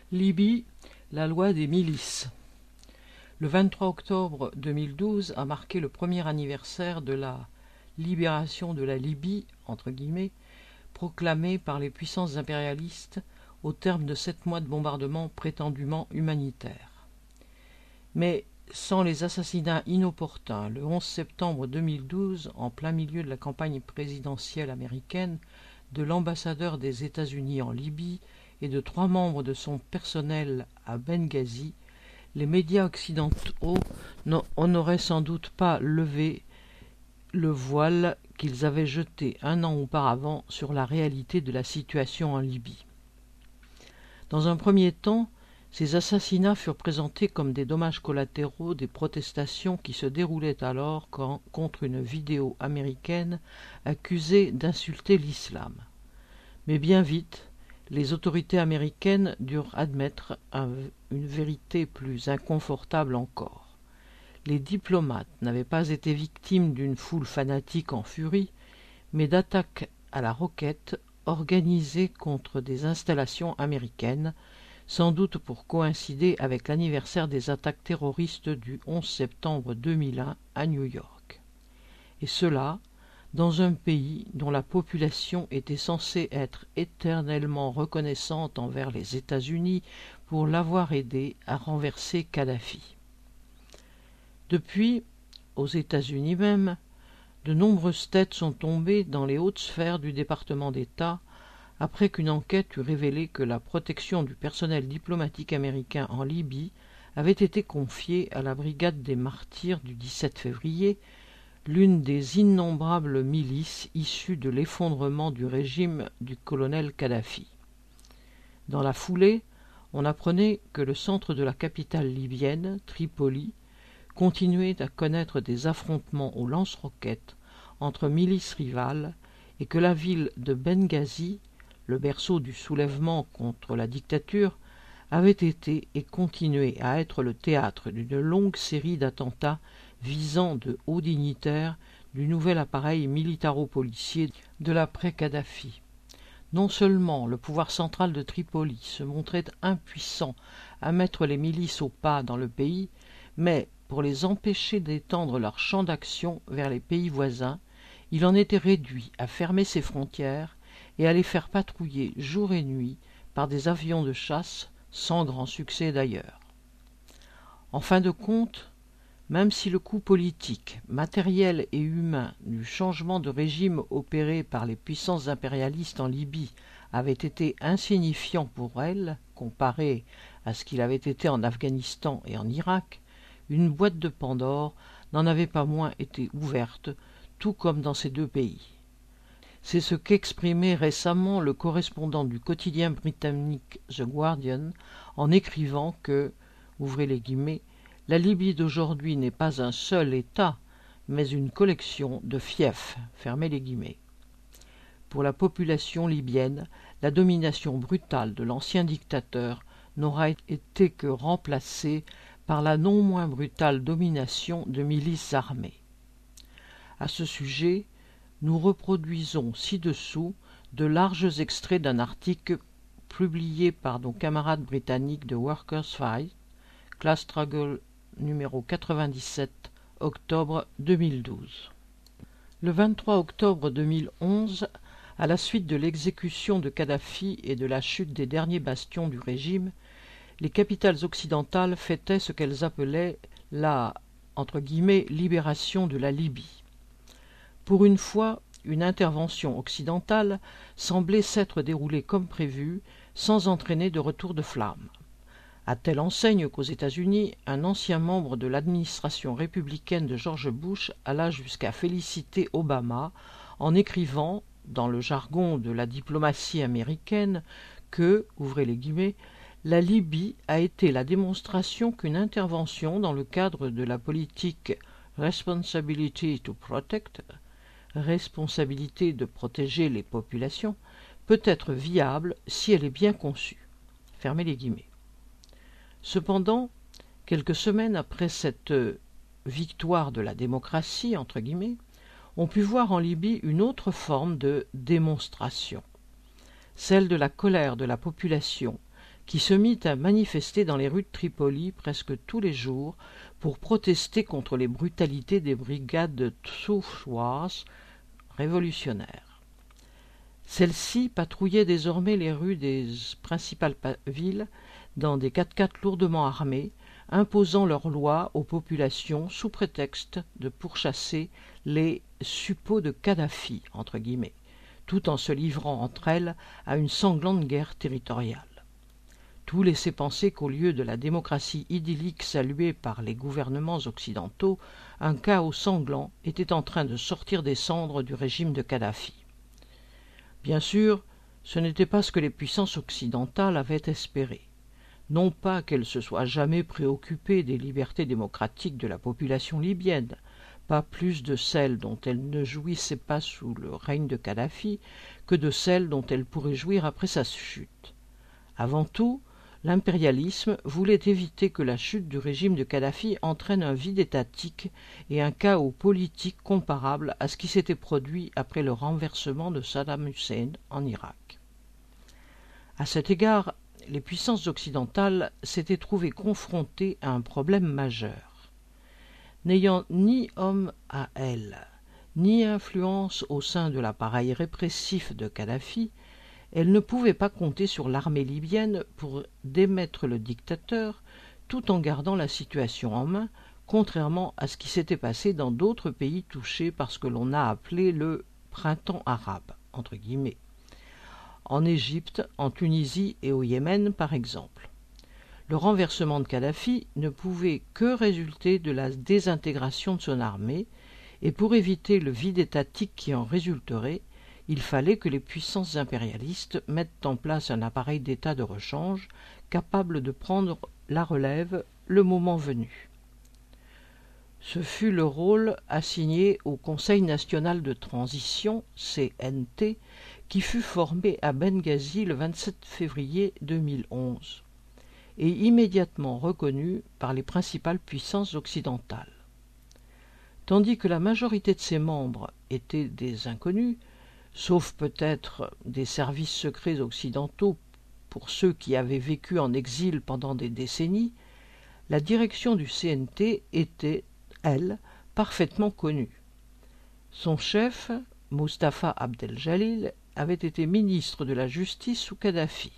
Libye, la loi des milices. Le 23 octobre 2012 a marqué le premier anniversaire de la « libération de la Libye » entre guillemets, proclamée par les puissances impérialistes au terme de 7 mois de bombardements prétendument humanitaires. Mais sans les assassinats inopportuns, le 11 septembre 2012, en plein milieu de la campagne présidentielle américaine, de l'ambassadeur des États-Unis en Libye et de 3 membres de son personnel à Benghazi, les médias occidentaux n'auraient sans doute pas levé le voile qu'ils avaient jeté 1 an auparavant sur la réalité de la situation en Libye. Dans un premier temps, ces assassinats furent présentés comme des dommages collatéraux des protestations qui se déroulaient alors contre une vidéo américaine accusée d'insulter l'islam. Mais bien vite, les autorités américaines durent admettre une vérité plus inconfortable encore. Les diplomates n'avaient pas été victimes d'une foule fanatique en furie, mais d'attaques à la roquette organisées contre des installations américaines, sans doute pour coïncider avec l'anniversaire des attaques terroristes du 11 septembre 2001 à New York. Et cela, dans un pays dont la population était censée être éternellement reconnaissante envers les États-Unis pour l'avoir aidé à renverser Kadhafi. Depuis, aux États-Unis même, de nombreuses têtes sont tombées dans les hautes sphères du département d'État après qu'une enquête eut révélé que la protection du personnel diplomatique américain en Libye avait été confiée à la Brigade des Martyrs du 17 février, l'une des innombrables milices issues de l'effondrement du régime du colonel Kadhafi. Dans la foulée, on apprenait que le centre de la capitale libyenne, Tripoli, continuait à connaître des affrontements aux lance-roquettes entre milices rivales et que la ville de Benghazi, le berceau du soulèvement contre la dictature, avait été et continuait à être le théâtre d'une longue série d'attentats visant de hauts dignitaires du nouvel appareil militaro-policier de l'après-Kadhafi. Non seulement le pouvoir central de Tripoli se montrait impuissant à mettre les milices au pas dans le pays, mais pour les empêcher d'étendre leur champ d'action vers les pays voisins, il en était réduit à fermer ses frontières et à les faire patrouiller jour et nuit par des avions de chasse, sans grand succès d'ailleurs. En fin de compte, même si le coût politique, matériel et humain du changement de régime opéré par les puissances impérialistes en Libye avait été insignifiant pour elles, comparé à ce qu'il avait été en Afghanistan et en Irak, une boîte de Pandore n'en avait pas moins été ouverte, tout comme dans ces 2 pays. C'est ce qu'exprimait récemment le correspondant du quotidien britannique The Guardian en écrivant que, ouvrez les guillemets, la Libye d'aujourd'hui n'est pas un seul État, mais une collection de fiefs, fermez les guillemets. Pour la population libyenne, la domination brutale de l'ancien dictateur n'aura été que remplacée par la non moins brutale domination de milices armées. À ce sujet, nous reproduisons ci-dessous de larges extraits d'un article publié par nos camarades britanniques de Workers' Fight, Class Struggle numéro 97, octobre 2012. Le 23 octobre 2011, à la suite de l'exécution de Kadhafi et de la chute des derniers bastions du régime, les capitales occidentales fêtaient ce qu'elles appelaient la entre guillemets, « libération de la Libye ». Pour une fois, une intervention occidentale semblait s'être déroulée comme prévu, sans entraîner de retour de flamme. À telle enseigne qu'aux États-Unis, un ancien membre de l'administration républicaine de George Bush alla jusqu'à féliciter Obama en écrivant, dans le jargon de la diplomatie américaine, que, ouvrez les guillemets, la Libye a été la démonstration qu'une intervention dans le cadre de la politique Responsibility to Protect, responsabilité de protéger les populations, peut être viable si elle est bien conçue. Fermez les guillemets. Cependant, quelques semaines après cette victoire de la démocratie, entre guillemets, on put voir en Libye une autre forme de démonstration, celle de la colère de la population qui se mit à manifester dans les rues de Tripoli presque tous les jours pour protester contre les brutalités des brigades tsouchoises révolutionnaires. Celles-ci patrouillaient désormais les rues des principales villes dans des 4x4 lourdement armés, imposant leurs lois aux populations sous prétexte de pourchasser les suppôts de Kadhafi, entre guillemets, tout en se livrant entre elles à une sanglante guerre territoriale. Tout laissait penser qu'au lieu de la démocratie idyllique saluée par les gouvernements occidentaux, un chaos sanglant était en train de sortir des cendres du régime de Kadhafi. Bien sûr, ce n'était pas ce que les puissances occidentales avaient espéré. Non pas qu'elles se soient jamais préoccupées des libertés démocratiques de la population libyenne, pas plus de celles dont elles ne jouissaient pas sous le règne de Kadhafi que de celles dont elles pourraient jouir après sa chute. Avant tout, l'impérialisme voulait éviter que la chute du régime de Kadhafi entraîne un vide étatique et un chaos politique comparable à ce qui s'était produit après le renversement de Saddam Hussein en Irak. À cet égard, les puissances occidentales s'étaient trouvées confrontées à un problème majeur. N'ayant ni homme à elles, ni influence au sein de l'appareil répressif de Kadhafi, elles ne pouvaient pas compter sur l'armée libyenne pour démettre le dictateur tout en gardant la situation en main, contrairement à ce qui s'était passé dans d'autres pays touchés par ce que l'on a appelé le « printemps arabe », entre guillemets, en Égypte, en Tunisie et au Yémen par exemple. Le renversement de Kadhafi ne pouvait que résulter de la désintégration de son armée, et pour éviter le vide étatique qui en résulterait, il fallait que les puissances impérialistes mettent en place un appareil d'État de rechange capable de prendre la relève le moment venu. Ce fut le rôle assigné au Conseil national de transition, CNT, qui fut formé à Benghazi le 27 février 2011 et immédiatement reconnu par les principales puissances occidentales. Tandis que la majorité de ses membres étaient des inconnus, sauf peut-être des services secrets occidentaux pour ceux qui avaient vécu en exil pendant des décennies, la direction du CNT était, elle, parfaitement connue. Son chef, Mustafa Abdel-Jalil, avait été ministre de la Justice sous Kadhafi.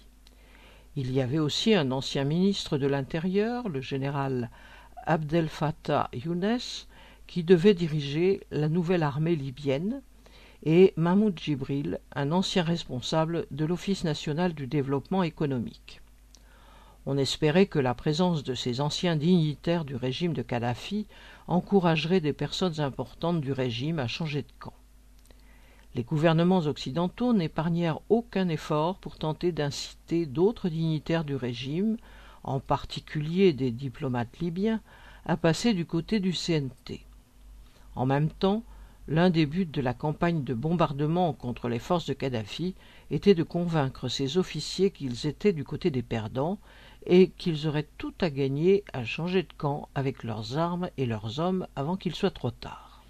Il y avait aussi un ancien ministre de l'Intérieur, le général Abdel Fattah Younes, qui devait diriger la nouvelle armée libyenne, et Mahmoud Djibril, un ancien responsable de l'Office national du développement économique. On espérait que la présence de ces anciens dignitaires du régime de Kadhafi encouragerait des personnes importantes du régime à changer de camp. Les gouvernements occidentaux n'épargnèrent aucun effort pour tenter d'inciter d'autres dignitaires du régime, en particulier des diplomates libyens, à passer du côté du CNT. En même temps, l'un des buts de la campagne de bombardement contre les forces de Kadhafi était de convaincre ces officiers qu'ils étaient du côté des perdants et qu'ils auraient tout à gagner à changer de camp avec leurs armes et leurs hommes avant qu'il soit trop tard.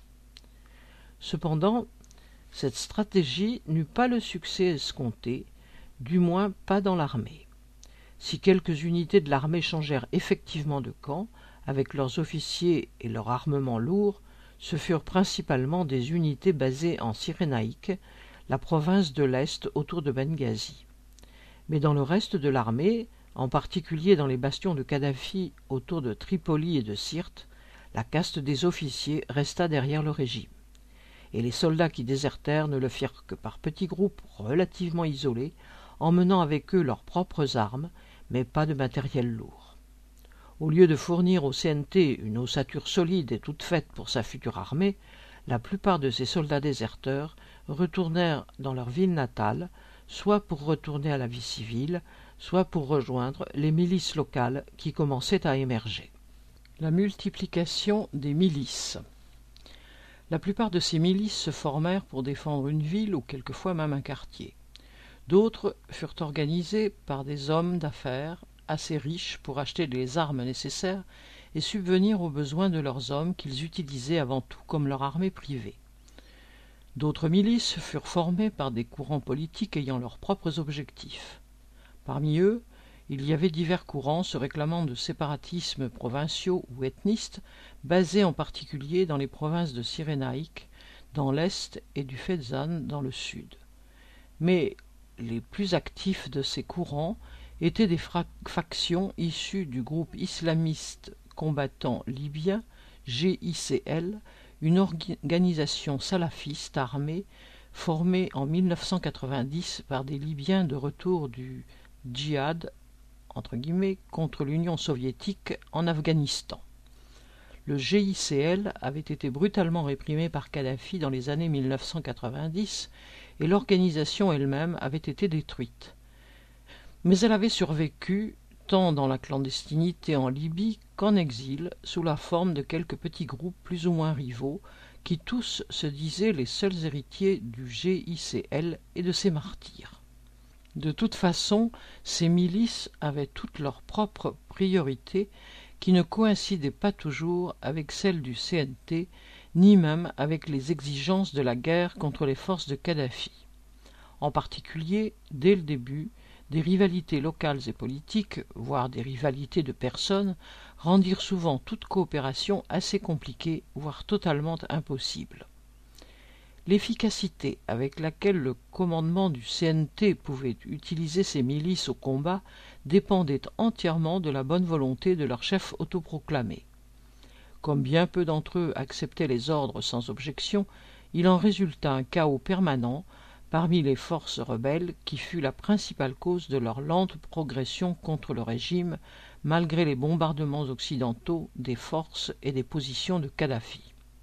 Cependant, cette stratégie n'eut pas le succès escompté, du moins pas dans l'armée. Si quelques unités de l'armée changèrent effectivement de camp, avec leurs officiers et leur armement lourd, ce furent principalement des unités basées en Cyrénaïque, la province de l'Est autour de Benghazi. Mais dans le reste de l'armée, en particulier dans les bastions de Kadhafi autour de Tripoli et de Sirte, la caste des officiers resta derrière le régime. Et les soldats qui désertèrent ne le firent que par petits groupes relativement isolés, emmenant avec eux leurs propres armes, mais pas de matériel lourd. Au lieu de fournir au CNT une ossature solide et toute faite pour sa future armée, la plupart de ces soldats déserteurs retournèrent dans leur ville natale, soit pour retourner à la vie civile, soit pour rejoindre les milices locales qui commençaient à émerger. La multiplication des milices. La plupart de ces milices se formèrent pour défendre une ville ou quelquefois même un quartier. D'autres furent organisées par des hommes d'affaires assez riches pour acheter les armes nécessaires et subvenir aux besoins de leurs hommes qu'ils utilisaient avant tout comme leur armée privée. D'autres milices furent formées par des courants politiques ayant leurs propres objectifs. Parmi eux, il y avait divers courants se réclamant de séparatismes provinciaux ou ethnistes, basés en particulier dans les provinces de Cyrénaïque, dans l'est, et du Fezzan, dans le sud. Mais les plus actifs de ces courants étaient des factions issues du groupe islamiste combattant libyen, GICL, une organisation salafiste armée formée en 1990 par des Libyens de retour du djihad entre guillemets, contre l'Union soviétique en Afghanistan. Le GICL avait été brutalement réprimé par Kadhafi dans les années 1990 et l'organisation elle-même avait été détruite. Mais elle avait survécu tant dans la clandestinité en Libye qu'en exil, sous la forme de quelques petits groupes plus ou moins rivaux, qui tous se disaient les seuls héritiers du GICL et de ses martyrs. De toute façon, ces milices avaient toutes leurs propres priorités qui ne coïncidaient pas toujours avec celles du CNT, ni même avec les exigences de la guerre contre les forces de Kadhafi. En particulier, dès le début, des rivalités locales et politiques, voire des rivalités de personnes, rendirent souvent toute coopération assez compliquée, voire totalement impossible. L'efficacité avec laquelle le commandement du CNT pouvait utiliser ses milices au combat dépendait entièrement de la bonne volonté de leur chef autoproclamé. Comme bien peu d'entre eux acceptaient les ordres sans objection, il en résulta un chaos permanent parmi les forces rebelles qui fut la principale cause de leur lente progression contre le régime, malgré les bombardements occidentaux des forces et des positions de Kadhafi.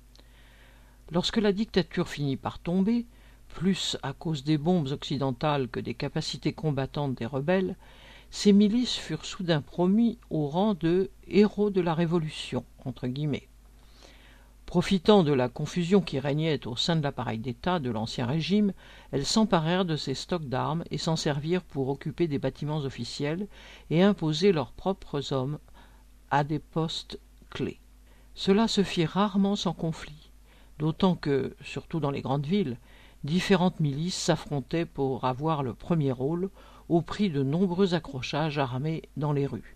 Lorsque la dictature finit par tomber, plus à cause des bombes occidentales que des capacités combattantes des rebelles, ces milices furent soudain promis au rang de « héros de la Révolution ». Entre guillemets. Profitant de la confusion qui régnait au sein de l'appareil d'État de l'Ancien Régime, elles s'emparèrent de ces stocks d'armes et s'en servirent pour occuper des bâtiments officiels et imposer leurs propres hommes à des postes clés. Cela se fit rarement sans conflit, d'autant que, surtout dans les grandes villes, différentes milices s'affrontaient pour avoir le premier rôle au prix de nombreux accrochages armés dans les rues.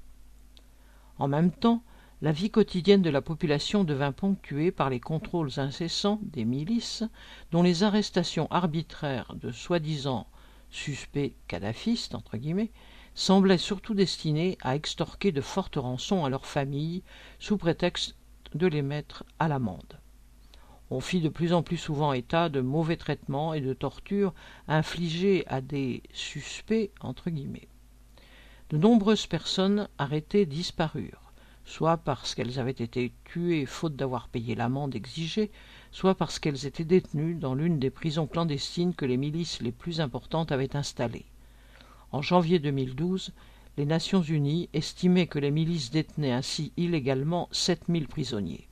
En même temps, la vie quotidienne de la population devint ponctuée par les contrôles incessants des milices, dont les arrestations arbitraires de soi-disant suspects kadhafistes, entre guillemets, semblaient surtout destinées à extorquer de fortes rançons à leurs familles sous prétexte de les mettre à l'amende. On fit de plus en plus souvent état de mauvais traitements et de tortures infligés à des suspects, entre guillemets. De nombreuses personnes arrêtées disparurent, soit parce qu'elles avaient été tuées faute d'avoir payé l'amende exigée, soit parce qu'elles étaient détenues dans l'une des prisons clandestines que les milices les plus importantes avaient installées. En janvier 2012, les Nations unies estimaient que les milices détenaient ainsi illégalement 7000 prisonniers.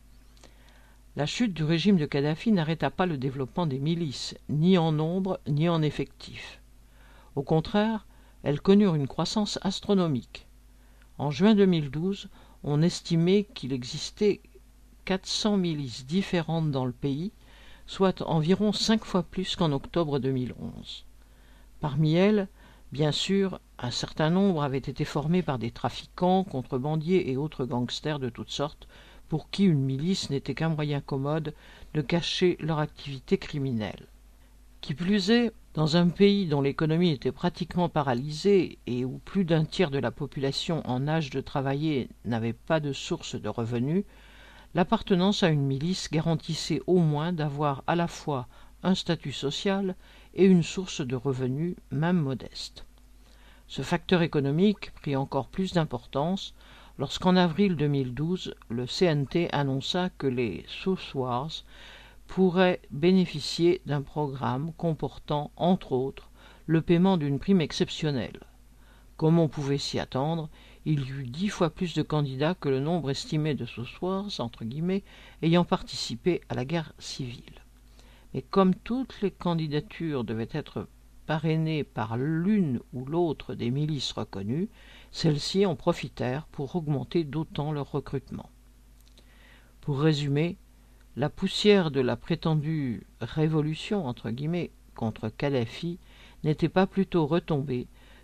La chute du régime de Kadhafi n'arrêta pas le développement des milices, ni en nombre ni en effectifs. Au contraire, elles connurent une croissance astronomique. En juin 2012, on estimait qu'il existait 400 milices différentes dans le pays, soit environ 5 fois plus qu'en octobre 2011. Parmi elles, bien sûr, un certain nombre avaient été formés par des trafiquants, contrebandiers et autres gangsters de toutes sortes, pour qui une milice n'était qu'un moyen commode de cacher leur activité criminelle. Qui plus est, dans un pays dont l'économie était pratiquement paralysée et où plus d'un tiers de la population en âge de travailler n'avait pas de source de revenus, l'appartenance à une milice garantissait au moins d'avoir à la fois un statut social et une source de revenus, même modeste. Ce facteur économique prit encore plus d'importance lorsqu'en avril 2012, le CNT annonça que les Southwards pourraient bénéficier d'un programme comportant, entre autres, le paiement d'une prime exceptionnelle. Comme on pouvait s'y attendre, il y eut 10 fois plus de candidats que le nombre estimé de Southwards, entre guillemets, ayant participé à la guerre civile. Mais comme toutes les candidatures devaient être parrainées par l'une ou l'autre des milices reconnues, celles-ci en profitèrent pour augmenter d'autant leur recrutement. Pour résumer, la poussière de la prétendue « révolution » entre guillemets, contre Kadhafi n'était pas plutôt retombée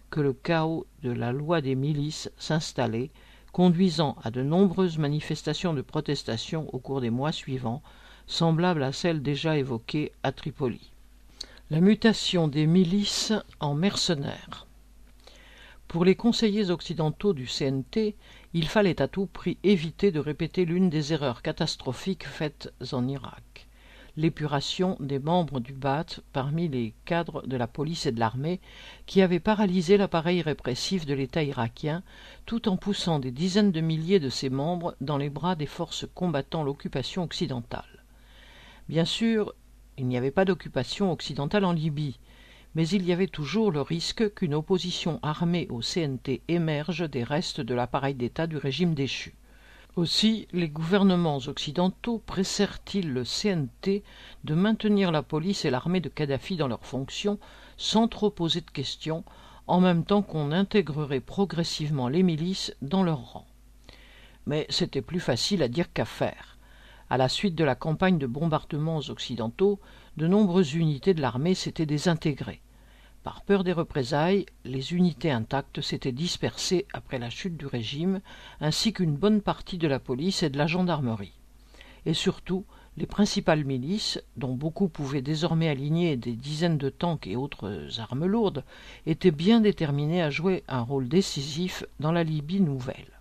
que le chaos de la loi des milices s'installait, conduisant à de nombreuses manifestations de protestation au cours des mois suivants, semblables à celles déjà évoquées à Tripoli. La mutation des milices en mercenaires. Pour les conseillers occidentaux du CNT, il fallait à tout prix éviter de répéter l'une des erreurs catastrophiques faites en Irak, l'épuration des membres du Ba'ath parmi les cadres de la police et de l'armée qui avaient paralysé l'appareil répressif de l'État irakien tout en poussant des dizaines de milliers de ses membres dans les bras des forces combattant l'occupation occidentale. Bien sûr, il n'y avait pas d'occupation occidentale en Libye, mais il y avait toujours le risque qu'une opposition armée au CNT émerge des restes de l'appareil d'État du régime déchu. Aussi, les gouvernements occidentaux pressèrent-ils le CNT de maintenir la police et l'armée de Kadhafi dans leurs fonctions sans trop poser de questions, en même temps qu'on intégrerait progressivement les milices dans leurs rangs. Mais c'était plus facile à dire qu'à faire. À la suite de la campagne de bombardements occidentaux, de nombreuses unités de l'armée s'étaient désintégrées. Par peur des représailles, les unités intactes s'étaient dispersées après la chute du régime, ainsi qu'une bonne partie de la police et de la gendarmerie. Et surtout, les principales milices, dont beaucoup pouvaient désormais aligner des dizaines de tanks et autres armes lourdes, étaient bien déterminées à jouer un rôle décisif dans la Libye nouvelle.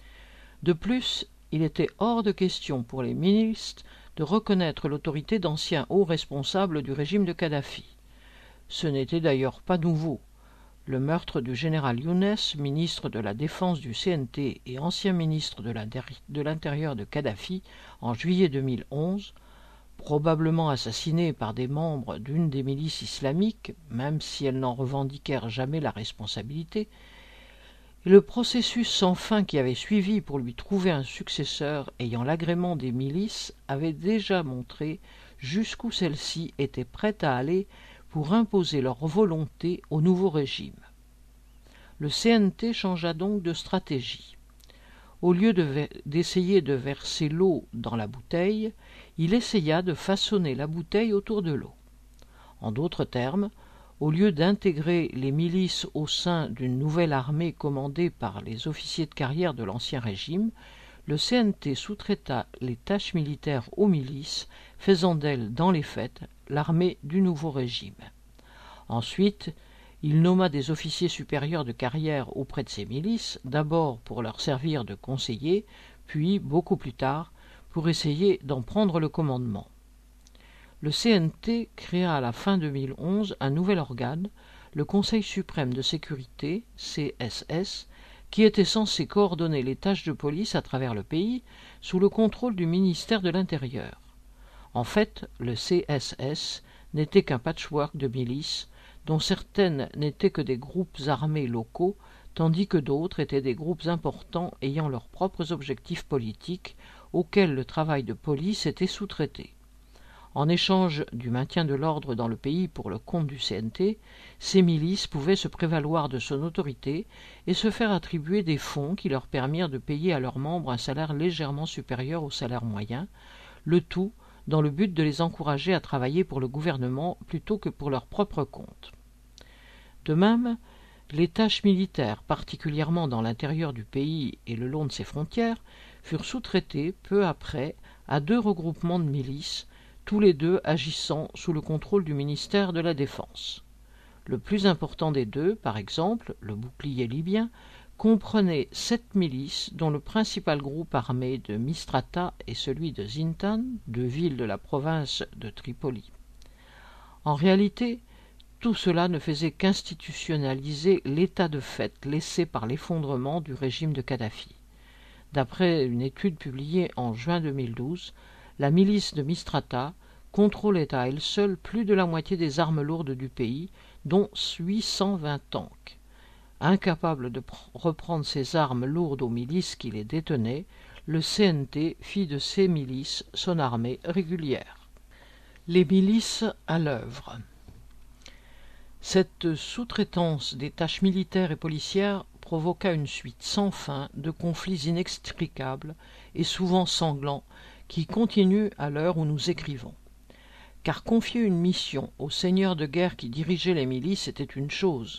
De plus, il était hors de question pour les milices de reconnaître l'autorité d'anciens hauts responsables du régime de Kadhafi. Ce n'était d'ailleurs pas nouveau. Le meurtre du général Younes, ministre de la Défense du CNT et ancien ministre de l'Intérieur de Kadhafi, en juillet 2011, probablement assassiné par des membres d'une des milices islamiques, même si elles n'en revendiquèrent jamais la responsabilité, et le processus sans fin qui avait suivi pour lui trouver un successeur ayant l'agrément des milices avait déjà montré jusqu'où celles-ci étaient prêtes à aller pour imposer leur volonté au nouveau régime. Le CNT changea donc de stratégie. Au lieu d'essayer de verser l'eau dans la bouteille, il essaya de façonner la bouteille autour de l'eau. En d'autres termes, au lieu d'intégrer les milices au sein d'une nouvelle armée commandée par les officiers de carrière de l'ancien régime, le CNT sous-traita les tâches militaires aux milices, faisant d'elles, dans les faits, l'armée du nouveau régime. Ensuite, il nomma des officiers supérieurs de carrière auprès de ces milices, d'abord pour leur servir de conseillers, puis, beaucoup plus tard, pour essayer d'en prendre le commandement. Le CNT créa à la fin 2011 un nouvel organe, le Conseil suprême de sécurité, CSS, qui était censé coordonner les tâches de police à travers le pays sous le contrôle du ministère de l'Intérieur. En fait, le CSS n'était qu'un patchwork de milices, dont certaines n'étaient que des groupes armés locaux, tandis que d'autres étaient des groupes importants ayant leurs propres objectifs politiques, auxquels le travail de police était sous-traité. En échange du maintien de l'ordre dans le pays pour le compte du CNT, ces milices pouvaient se prévaloir de son autorité et se faire attribuer des fonds qui leur permirent de payer à leurs membres un salaire légèrement supérieur au salaire moyen, le tout dans le but de les encourager à travailler pour le gouvernement plutôt que pour leur propre compte. De même, les tâches militaires, particulièrement dans l'intérieur du pays et le long de ses frontières, furent sous-traitées peu après à deux regroupements de milices, tous les deux agissant sous le contrôle du ministère de la Défense. Le plus important des deux, par exemple, le bouclier libyen, comprenait 7 milices dont le principal groupe armé de Mistrata est celui de Zintan, deux villes de la province de Tripoli. En réalité, tout cela ne faisait qu'institutionnaliser l'état de fait laissé par l'effondrement du régime de Kadhafi. D'après une étude publiée en juin 2012, la milice de Mistrata contrôlait à elle seule plus de la moitié des armes lourdes du pays, dont 820 tanks. Incapable de reprendre ces armes lourdes aux milices qui les détenaient, le CNT fit de ces milices son armée régulière. Les milices à l'œuvre. Cette sous-traitance des tâches militaires et policières provoqua une suite sans fin de conflits inextricables et souvent sanglants qui continuent à l'heure où nous écrivons. Car confier une mission au seigneur de guerre qui dirigeait les milices était une chose,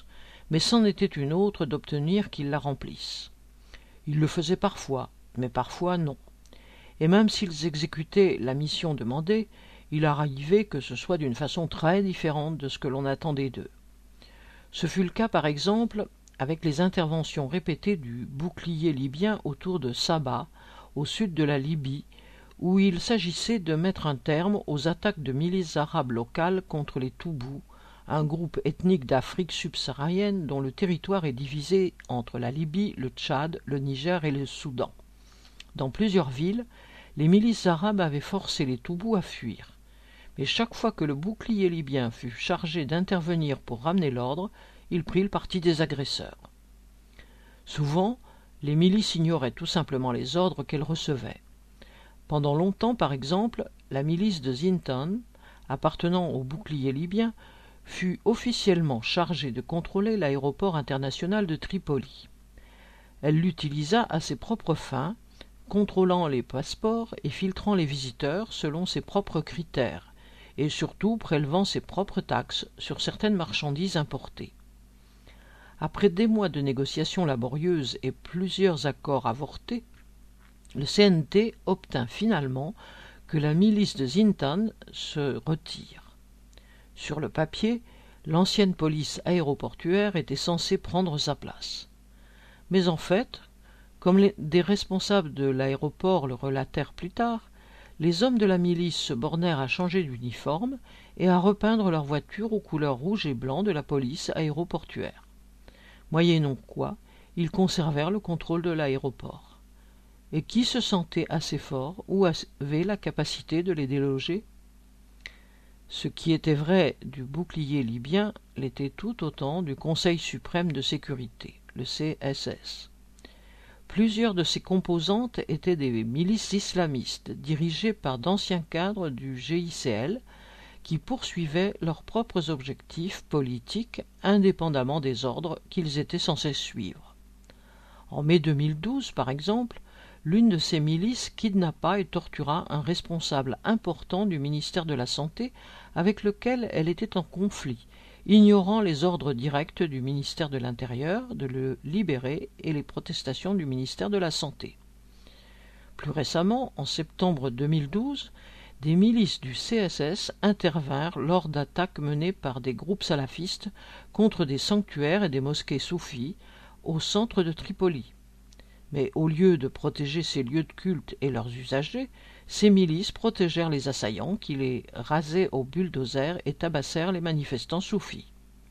mais c'en était une autre d'obtenir qu'ils la remplissent. Ils le faisaient parfois, mais parfois non. Et même s'ils exécutaient la mission demandée, il arrivait que ce soit d'une façon très différente de ce que l'on attendait d'eux. Ce fut le cas par exemple avec les interventions répétées du bouclier libyen autour de Saba, au sud de la Libye, où il s'agissait de mettre un terme aux attaques de milices arabes locales contre les Toubous, un groupe ethnique d'Afrique subsaharienne dont le territoire est divisé entre la Libye, le Tchad, le Niger et le Soudan. Dans plusieurs villes, les milices arabes avaient forcé les Toubous à fuir. Mais chaque fois que le bouclier libyen fut chargé d'intervenir pour ramener l'ordre, il prit le parti des agresseurs. Souvent, les milices ignoraient tout simplement les ordres qu'elles recevaient. Pendant longtemps, par exemple, la milice de Zintan, appartenant au bouclier libyen, fut officiellement chargée de contrôler l'aéroport international de Tripoli. Elle l'utilisa à ses propres fins, contrôlant les passeports et filtrant les visiteurs selon ses propres critères, et surtout prélevant ses propres taxes sur certaines marchandises importées. Après des mois de négociations laborieuses et plusieurs accords avortés, le CNT obtint finalement que la milice de Zintan se retire. Sur le papier, l'ancienne police aéroportuaire était censée prendre sa place. Mais en fait, comme des responsables de l'aéroport le relatèrent plus tard, les hommes de la milice se bornèrent à changer d'uniforme et à repeindre leurs voitures aux couleurs rouge et blanc de la police aéroportuaire. Moyennant quoi, ils conservèrent le contrôle de l'aéroport. Et qui se sentait assez fort ou avait la capacité de les déloger? Ce qui était vrai du bouclier libyen l'était tout autant du Conseil suprême de sécurité, le CSS. Plusieurs de ses composantes étaient des milices islamistes dirigées par d'anciens cadres du GICL qui poursuivaient leurs propres objectifs politiques indépendamment des ordres qu'ils étaient censés suivre. En mai 2012, par exemple, l'une de ces milices kidnappa et tortura un responsable important du ministère de la Santé avec lequel elle était en conflit, ignorant les ordres directs du ministère de l'Intérieur de le libérer et les protestations du ministère de la Santé. Plus récemment, en septembre 2012, des milices du CSS intervinrent lors d'attaques menées par des groupes salafistes contre des sanctuaires et des mosquées soufis au centre de Tripoli. Mais au lieu de protéger ces lieux de culte et leurs usagers, ces milices protégèrent les assaillants qui les rasaient au bulldozer et tabassèrent les manifestants soufis.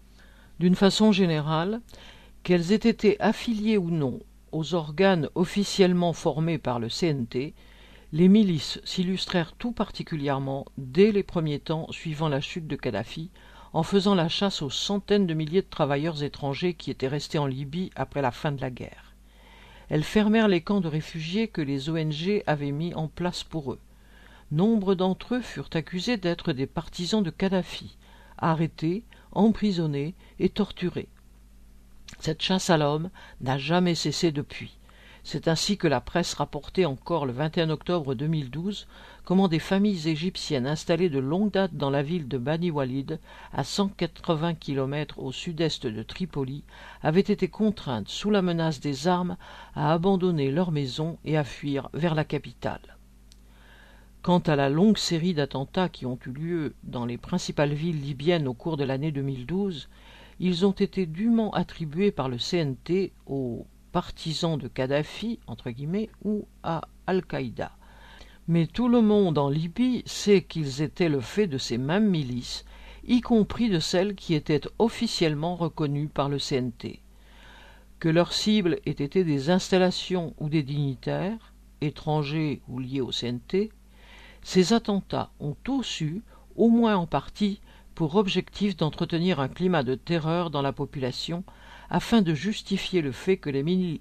D'une façon générale, qu'elles aient été affiliées ou non aux organes officiellement formés par le CNT, les milices s'illustrèrent tout particulièrement dès les premiers temps suivant la chute de Kadhafi, en faisant la chasse aux centaines de milliers de travailleurs étrangers qui étaient restés en Libye après la fin de la guerre. Elles fermèrent les camps de réfugiés que les ONG avaient mis en place pour eux. Nombre d'entre eux furent accusés d'être des partisans de Kadhafi, arrêtés, emprisonnés et torturés. Cette chasse à l'homme n'a jamais cessé depuis. C'est ainsi que la presse rapportait encore le 21 octobre 2012 comment des familles égyptiennes installées de longue date dans la ville de Bani Walid, à 180 km au sud-est de Tripoli, avaient été contraintes, sous la menace des armes, à abandonner leurs maisons et à fuir vers la capitale. Quant à la longue série d'attentats qui ont eu lieu dans les principales villes libyennes au cours de l'année 2012, ils ont été dûment attribués par le CNT aux partisans de Kadhafi, entre guillemets, ou à Al-Qaïda. Mais tout le monde en Libye sait qu'ils étaient le fait de ces mêmes milices, y compris de celles qui étaient officiellement reconnues par le CNT. Que leur cible ait été des installations ou des dignitaires, étrangers ou liés au CNT, ces attentats ont tous eu, au moins en partie, pour objectif d'entretenir un climat de terreur dans la population afin de justifier le fait que les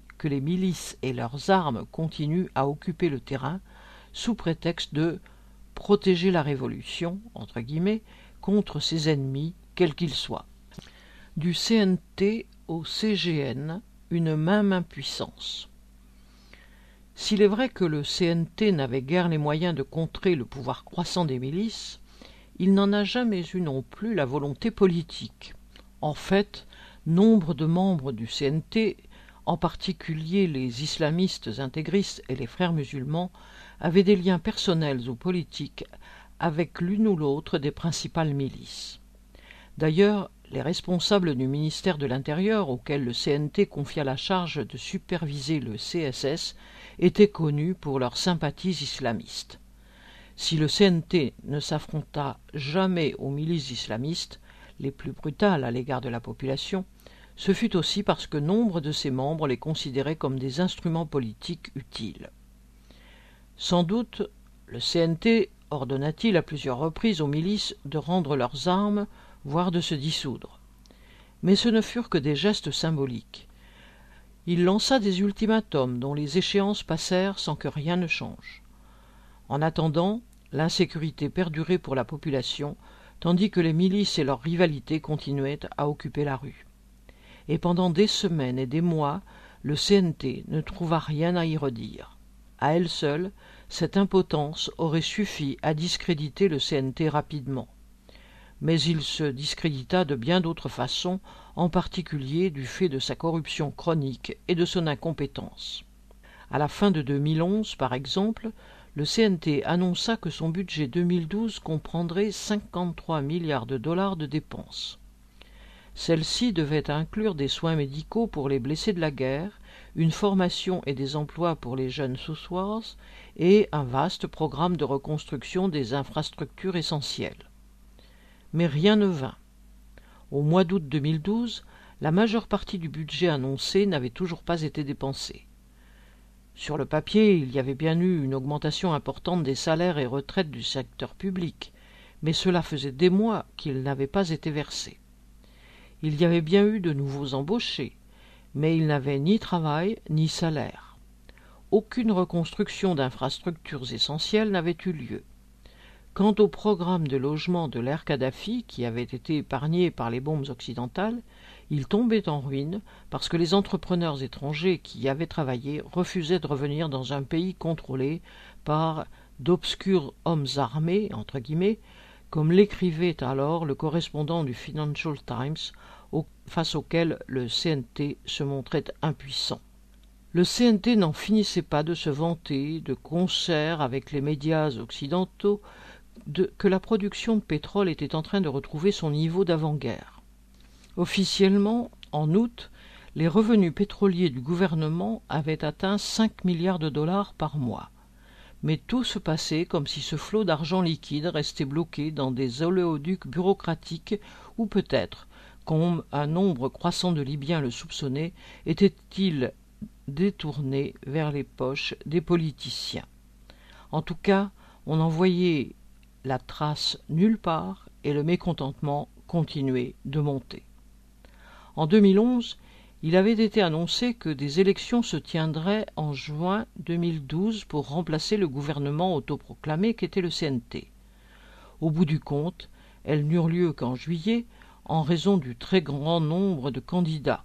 milices et leurs armes continuent à occuper le terrain sous prétexte de « protéger la révolution » entre guillemets, contre ses ennemis, quels qu'ils soient. Du CNT au CGN, une même impuissance. S'il est vrai que le CNT n'avait guère les moyens de contrer le pouvoir croissant des milices, il n'en a jamais eu non plus la volonté politique. En fait, Nombre de membres du CNT, en particulier les islamistes intégristes et les frères musulmans, avaient des liens personnels ou politiques avec l'une ou l'autre des principales milices. D'ailleurs, les responsables du ministère de l'Intérieur, auxquels le CNT confia la charge de superviser le CSS, étaient connus pour leurs sympathies islamistes. Si le CNT ne s'affronta jamais aux milices islamistes, les plus brutales à l'égard de la population, ce fut aussi parce que nombre de ses membres les considéraient comme des instruments politiques utiles. Sans doute, le CNT ordonna-t-il à plusieurs reprises aux milices de rendre leurs armes, voire de se dissoudre. Mais ce ne furent que des gestes symboliques. Il lança des ultimatums dont les échéances passèrent sans que rien ne change. En attendant, l'insécurité perdurait pour la population, tandis que les milices et leurs rivalités continuaient à occuper la rue. Et pendant des semaines et des mois, le CNT ne trouva rien à y redire. À elle seule, cette impotence aurait suffi à discréditer le CNT rapidement. Mais il se discrédita de bien d'autres façons, en particulier du fait de sa corruption chronique et de son incompétence. À la fin de 2011, par exemple, le CNT annonça que son budget 2012 comprendrait 53 milliards de dollars de dépenses. Celle-ci devait inclure des soins médicaux pour les blessés de la guerre, une formation et des emplois pour les jeunes Southwards et un vaste programme de reconstruction des infrastructures essentielles. Mais rien ne vint. Au mois d'août 2012, la majeure partie du budget annoncé n'avait toujours pas été dépensée. Sur le papier, il y avait bien eu une augmentation importante des salaires et retraites du secteur public, mais cela faisait des mois qu'ils n'avaient pas été versés. Il y avait bien eu de nouveaux embauchés, mais ils n'avaient ni travail ni salaire. Aucune reconstruction d'infrastructures essentielles n'avait eu lieu. Quant au programme de logement de l'ère Kadhafi, qui avait été épargné par les bombes occidentales, il tombait en ruine parce que les entrepreneurs étrangers qui y avaient travaillé refusaient de revenir dans un pays contrôlé par d'obscurs hommes armés, entre guillemets, comme l'écrivait alors le correspondant du Financial Times, face auquel le CNT se montrait impuissant. Le CNT n'en finissait pas de se vanter, de concert avec les médias occidentaux, que la production de pétrole était en train de retrouver son niveau d'avant-guerre. Officiellement, en août, les revenus pétroliers du gouvernement avaient atteint 5 milliards de dollars par mois. Mais tout se passait comme si ce flot d'argent liquide restait bloqué dans des oléoducs bureaucratiques ou peut-être, comme un nombre croissant de Libyens le soupçonnait, était-il détourné vers les poches des politiciens. En tout cas, on en voyait la trace nulle part et le mécontentement continuait de monter. En 2011, il avait été annoncé que des élections se tiendraient en juin 2012 pour remplacer le gouvernement autoproclamé qu'était le CNT. Au bout du compte, elles n'eurent lieu qu'en juillet, en raison du très grand nombre de candidats.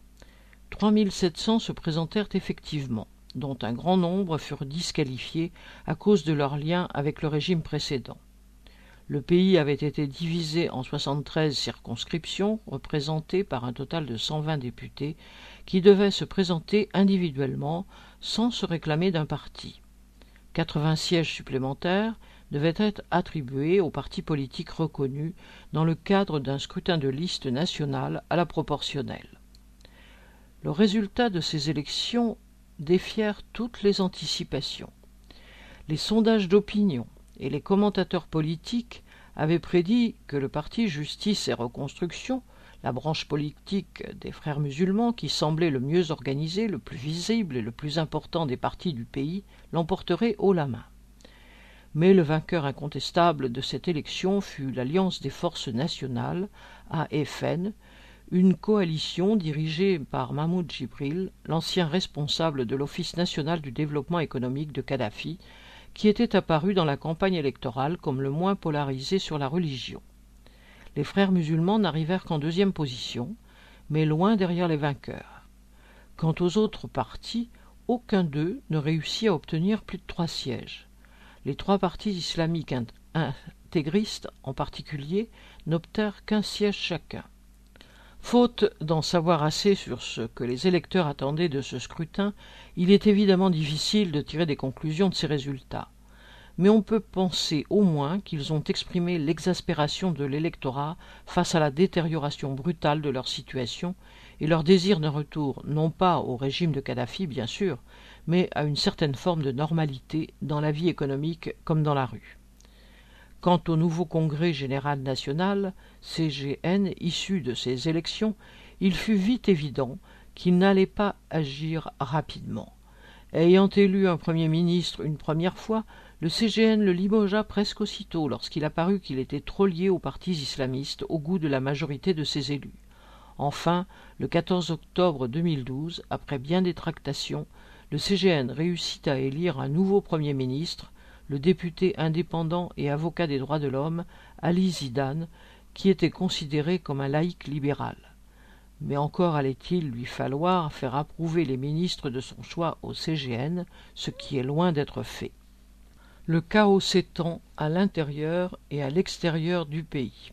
3700 se présentèrent effectivement, dont un grand nombre furent disqualifiés à cause de leur lien avec le régime précédent. Le pays avait été divisé en 73 circonscriptions, représentées par un total de 120 députés, qui devaient se présenter individuellement sans se réclamer d'un parti. 80 sièges supplémentaires devaient être attribués aux partis politiques reconnus dans le cadre d'un scrutin de liste nationale à la proportionnelle. Le résultat de ces élections défièrent toutes les anticipations. Les sondages d'opinion et les commentateurs politiques avaient prédit que le parti Justice et Reconstruction, la branche politique des frères musulmans qui semblait le mieux organisé, le plus visible et le plus important des partis du pays, l'emporterait haut la main. Mais le vainqueur incontestable de cette élection fut l'Alliance des forces nationales, AFN, une coalition dirigée par Mahmoud Jibril, l'ancien responsable de l'Office national du développement économique de Kadhafi, qui était apparu dans la campagne électorale comme le moins polarisé sur la religion. Les frères musulmans n'arrivèrent qu'en deuxième position, mais loin derrière les vainqueurs. Quant aux autres partis, aucun d'eux ne réussit à obtenir plus de 3 sièges. Les 3 partis islamiques intégristes, en particulier, n'obtinrent qu'1 siège chacun. Faute d'en savoir assez sur ce que les électeurs attendaient de ce scrutin, il est évidemment difficile de tirer des conclusions de ces résultats. Mais on peut penser au moins qu'ils ont exprimé l'exaspération de l'électorat face à la détérioration brutale de leur situation et leur désir d'un retour non pas au régime de Kadhafi bien sûr, mais à une certaine forme de normalité dans la vie économique comme dans la rue. Quant au nouveau Congrès général national, CGN, issu de ces élections, il fut vite évident qu'il n'allait pas agir rapidement. Ayant élu un Premier ministre une première fois, le CGN le limogea presque aussitôt lorsqu'il apparut qu'il était trop lié aux partis islamistes au goût de la majorité de ses élus. Enfin, le 14 octobre 2012, après bien des tractations, le CGN réussit à élire un nouveau Premier ministre, le député indépendant et avocat des droits de l'homme, Ali Zidane, qui était considéré comme un laïc libéral. Mais encore allait-il lui falloir faire approuver les ministres de son choix au CGN, ce qui est loin d'être fait. Le chaos s'étend à l'intérieur et à l'extérieur du pays.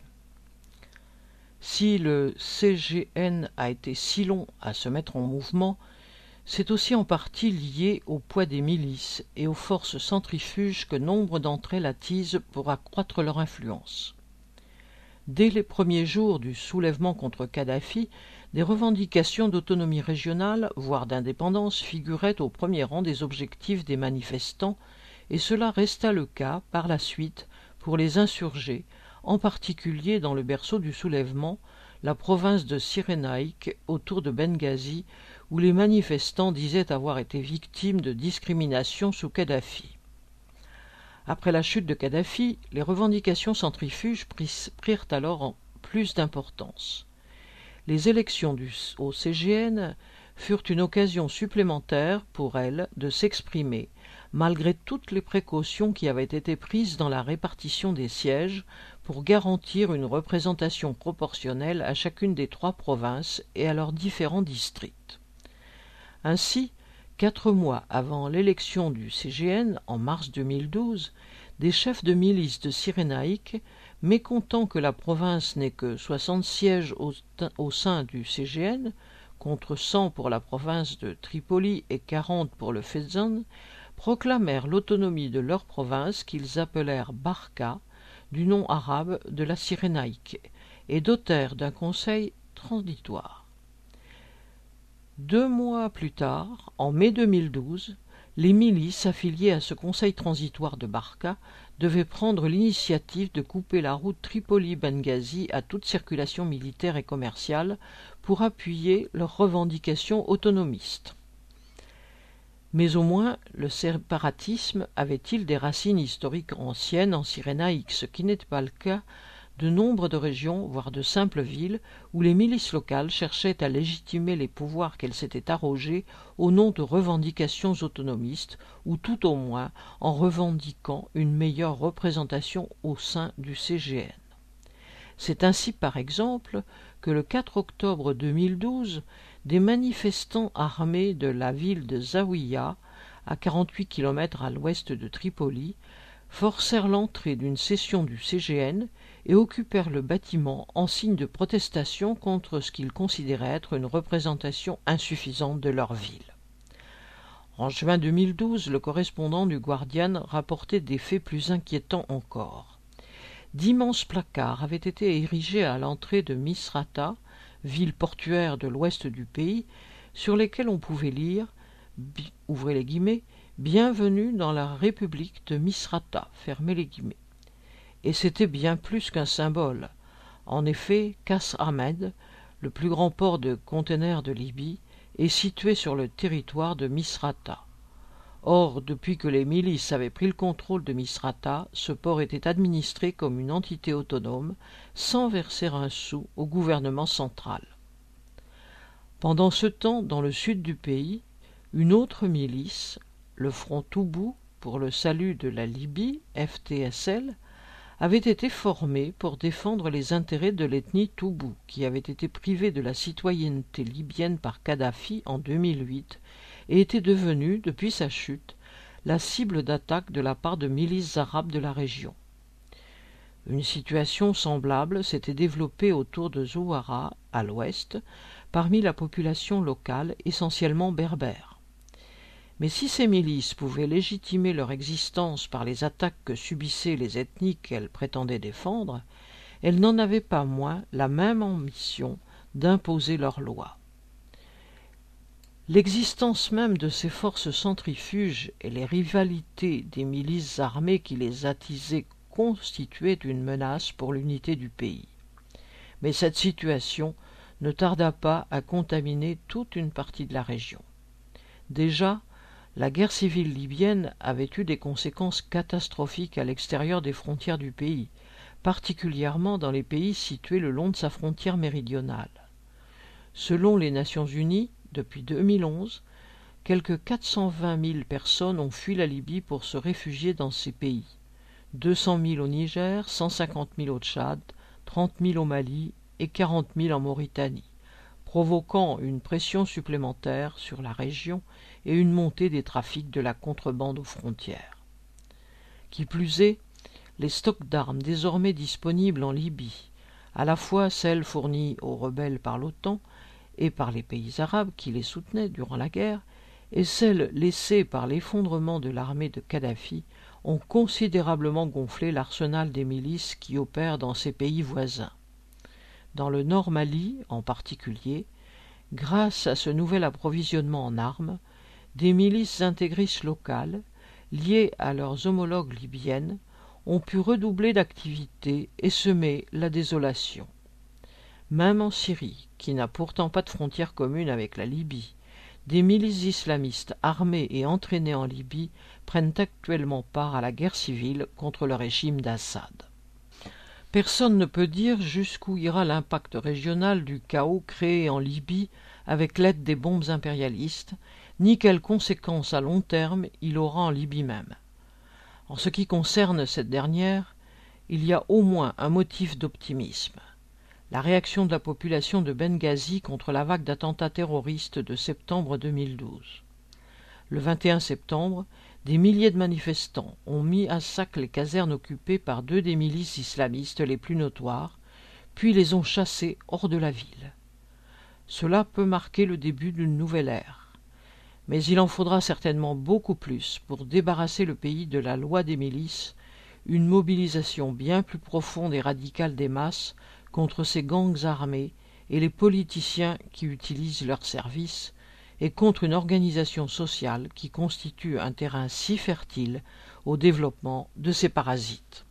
Si le CGN a été si long à se mettre en mouvement, c'est aussi en partie lié au poids des milices et aux forces centrifuges que nombre d'entre elles attisent pour accroître leur influence. Dès les premiers jours du soulèvement contre Kadhafi, des revendications d'autonomie régionale, voire d'indépendance, figuraient au premier rang des objectifs des manifestants, et cela resta le cas par la suite pour les insurgés, en particulier dans le berceau du soulèvement, la province de Cyrénaïque autour de Benghazi, où les manifestants disaient avoir été victimes de discrimination sous Kadhafi. Après la chute de Kadhafi, les revendications centrifuges prirent alors plus d'importance. Les élections au CGN furent une occasion supplémentaire pour elles de s'exprimer, malgré toutes les précautions qui avaient été prises dans la répartition des sièges pour garantir une représentation proportionnelle à chacune des 3 provinces et à leurs différents districts. Ainsi, 4 mois avant l'élection du CGN, en mars 2012, des chefs de milice de Cyrénaïque, mécontents que la province n'ait que 60 sièges au sein du CGN, contre 100 pour la province de Tripoli et 40 pour le Fezzan, proclamèrent l'autonomie de leur province qu'ils appelèrent Barka, du nom arabe de la Cyrénaïque, et dotèrent d'un conseil transitoire. 2 mois plus tard, en mai 2012, les milices affiliées à ce conseil transitoire de Barka devaient prendre l'initiative de couper la route Tripoli-Benghazi à toute circulation militaire et commerciale pour appuyer leurs revendications autonomistes. Mais au moins le séparatisme avait-il des racines historiques anciennes en Cyrénaïque, ce qui n'était pas le cas de nombre de régions, voire de simples villes, où les milices locales cherchaient à légitimer les pouvoirs qu'elles s'étaient arrogés au nom de revendications autonomistes, ou tout au moins en revendiquant une meilleure représentation au sein du CGN. C'est ainsi, par exemple, que le 4 octobre 2012, des manifestants armés de la ville de Zawiya, à 48 km à l'ouest de Tripoli, forcèrent l'entrée d'une session du CGN et occupèrent le bâtiment en signe de protestation contre ce qu'ils considéraient être une représentation insuffisante de leur ville. En juin 2012, le correspondant du Guardian rapportait des faits plus inquiétants encore. D'immenses placards avaient été érigés à l'entrée de Misrata, ville portuaire de l'ouest du pays, sur lesquels on pouvait lire, ouvrez les guillemets, « Bienvenue dans la République de Misrata », fermez les guillemets. Et c'était bien plus qu'un symbole. En effet, Kas Ahmed, le plus grand port de conteneurs de Libye, est situé sur le territoire de Misrata. Or, depuis que les milices avaient pris le contrôle de Misrata, ce port était administré comme une entité autonome, sans verser un sou au gouvernement central. Pendant ce temps, dans le sud du pays, une autre milice, le Front Toubou pour le salut de la Libye, FTSL, avait été formée pour défendre les intérêts de l'ethnie Toubou, qui avait été privée de la citoyenneté libyenne par Kadhafi en 2008 et était devenue, depuis sa chute, la cible d'attaque de la part de milices arabes de la région. Une situation semblable s'était développée autour de Zouara, à l'ouest, parmi la population locale essentiellement berbère. Mais si ces milices pouvaient légitimer leur existence par les attaques que subissaient les ethnies qu'elles prétendaient défendre, elles n'en avaient pas moins la même ambition d'imposer leurs lois. L'existence même de ces forces centrifuges et les rivalités des milices armées qui les attisaient constituaient une menace pour l'unité du pays. Mais cette situation ne tarda pas à contaminer toute une partie de la région. Déjà, la guerre civile libyenne avait eu des conséquences catastrophiques à l'extérieur des frontières du pays, particulièrement dans les pays situés le long de sa frontière méridionale. Selon les Nations unies, depuis 2011, quelque 420 000 personnes ont fui la Libye pour se réfugier dans ces pays. 200 000 au Niger, 150 000 au Tchad, 30 000 au Mali et 40 000 en Mauritanie, provoquant une pression supplémentaire sur la région et une montée des trafics de la contrebande aux frontières. Qui plus est, les stocks d'armes désormais disponibles en Libye, à la fois celles fournies aux rebelles par l'OTAN et par les pays arabes qui les soutenaient durant la guerre, et celles laissées par l'effondrement de l'armée de Kadhafi, ont considérablement gonflé l'arsenal des milices qui opèrent dans ces pays voisins. Dans le Nord Mali, en particulier, grâce à ce nouvel approvisionnement en armes, des milices intégristes locales, liées à leurs homologues libyennes, ont pu redoubler d'activité et semer la désolation. Même en Syrie, qui n'a pourtant pas de frontière commune avec la Libye, des milices islamistes armées et entraînées en Libye prennent actuellement part à la guerre civile contre le régime d'Assad. Personne ne peut dire jusqu'où ira l'impact régional du chaos créé en Libye avec l'aide des bombes impérialistes, ni quelles conséquences à long terme il aura en Libye même. En ce qui concerne cette dernière, il y a au moins un motif d'optimisme. La réaction de la population de Benghazi contre la vague d'attentats terroristes de septembre 2012. Le 21 septembre, des milliers de manifestants ont mis à sac les casernes occupées par deux des milices islamistes les plus notoires, puis les ont chassés hors de la ville. Cela peut marquer le début d'une nouvelle ère. Mais il en faudra certainement beaucoup plus pour débarrasser le pays de la loi des milices, une mobilisation bien plus profonde et radicale des masses contre ces gangs armés et les politiciens qui utilisent leurs services, et contre une organisation sociale qui constitue un terrain si fertile au développement de ces parasites.